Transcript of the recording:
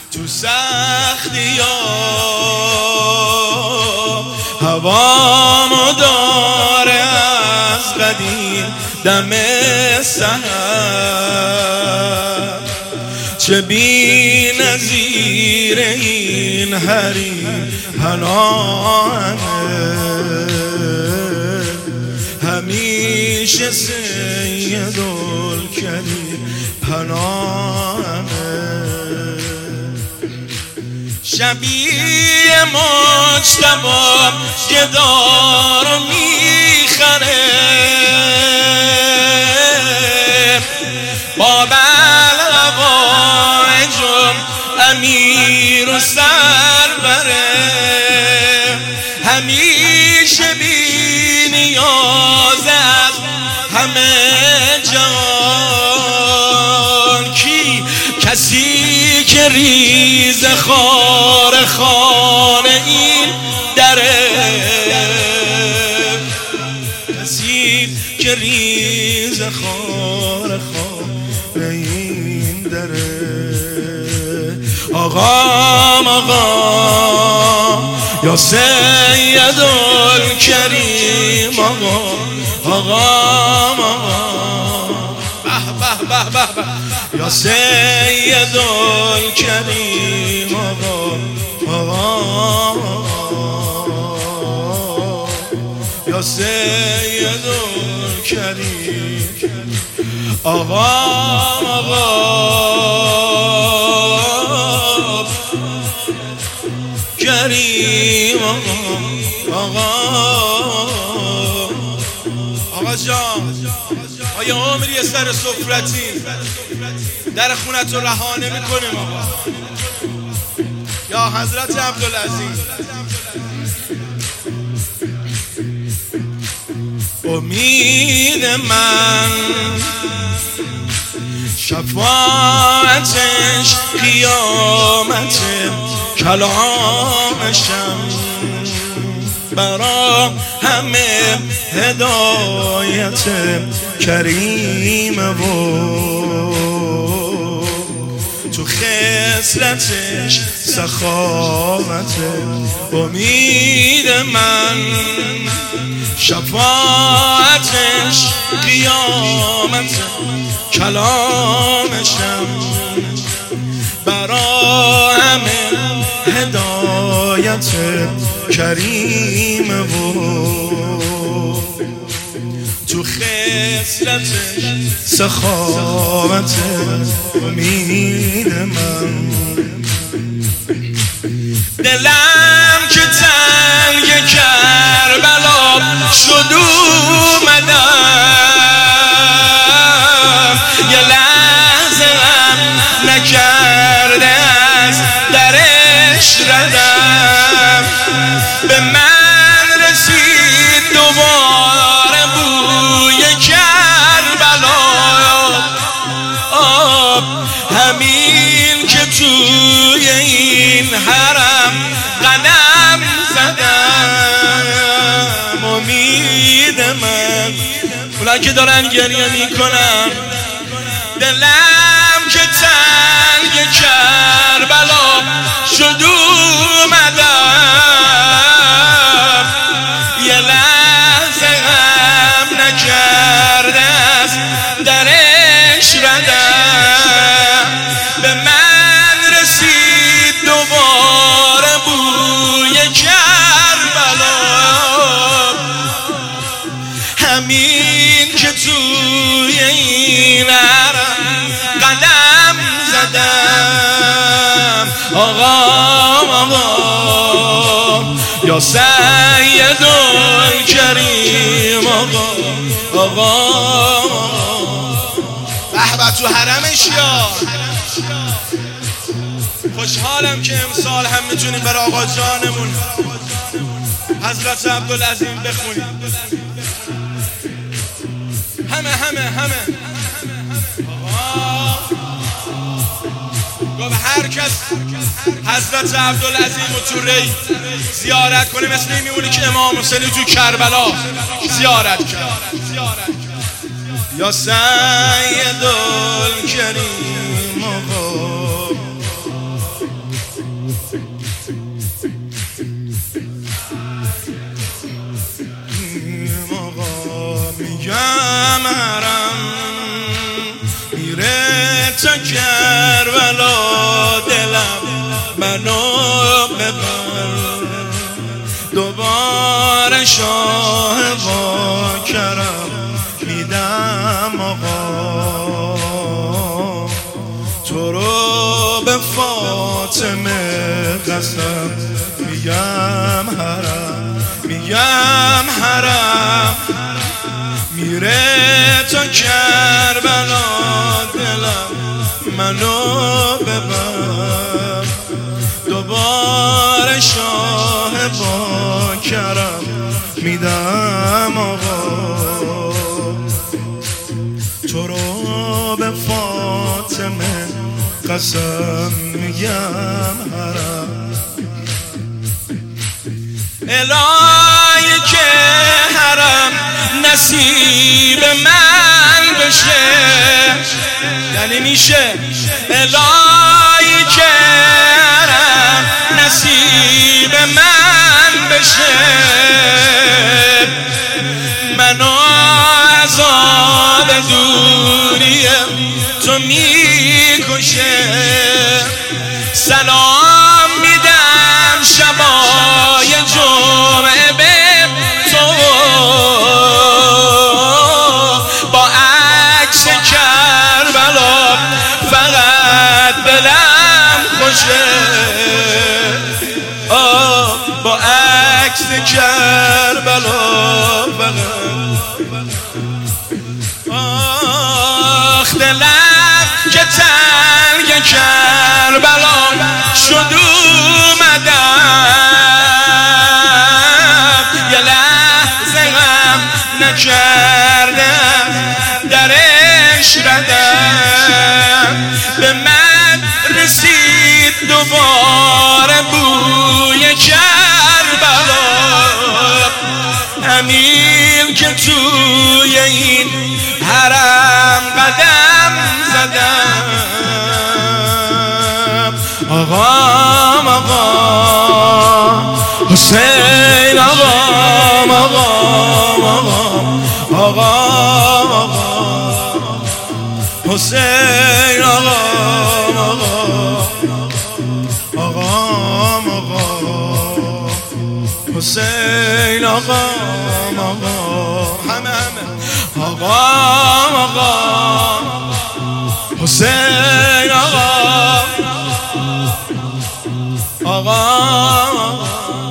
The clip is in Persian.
تو سختی ها هوامو داره از قدیم دم سحر، چه بی نظیر این حریم پناهمه، همیشه سیدالکریم پناهمه، شبیه مجتبی گدا رو میخره، با بلغایجم امیر و سربره، همیشه بی نیاز از همه جهان، کی کسی که ریز خار خانه این دره، کسی که ریز خار خانه این دره. آقام آقام یا سیدالکریم، آقام آقام به به به به یا سیدالکریم، آقام یا سیدالکریم، آقام کریم، آقا جان آیا عمری سر سفرتی در خونت رو رها نمی‌کنیم آقا؟ یا حضرت عبدالعزیز امید من شفاعتش قیامت کلامشم، برا همه هدایت کریم و تو خصلتش سخاوت. امید من شفاعتش قیامت کلامشم، برا همه هدایت کریم و تو خصلتش سخاوت. امید من دلم که تنگ کربلا شد اومدم، یه لحظه هم نکرده از درش ردم، به من رسید دوباره بوی کربلا، همین که توی این حرم قدم زدم. امید من اونایی که دارن گریه میکنن، دلم که تنگ کربلا شد اومدم، یه لحظه هم نکرده از درش ردم، به من رسید دوباره بوی کربلا، همین که توی این حرم قدم زدم. آقام یا سیدالکریم، آقام به به تو حرمش یا خوشحالم که امسال هم میتونیم برای آقا جانمون حضرت عبدالعزیز بخونیم. همه گفت هر کس حضرت عبدالعزیز و تو ری زیارت کنه مثل این میمونه که امام حسین تو کربلا زیارت کرد. یا سیدالکریم، منو ببر دوباره شاه با کرم میدم آقا تو رو به فاطمه قسم میگم حرم میره تا کربلا دلم منو ببر دوباره شاه با کرم میدم آقا تو رو به فاطمه قسم میگم حرم الهی که حرم نصیب من بشه یعنی میشه الهی که حرم نصیب من بشه منو عذاب دوریم تو میکشه سلام میدم شبای جمعه به تو با عکس کربلا فقط دلم خوشه با عکس کربلا فقط آخ دلم که تنگ کربلا شد اومدم یه لحظه غم نکردم درش ردم به من رسید دوباره بوی کربلا همین که توی این حرم قدم زدم آقا حسین آقا حسین حسین همه آقا حسین آقا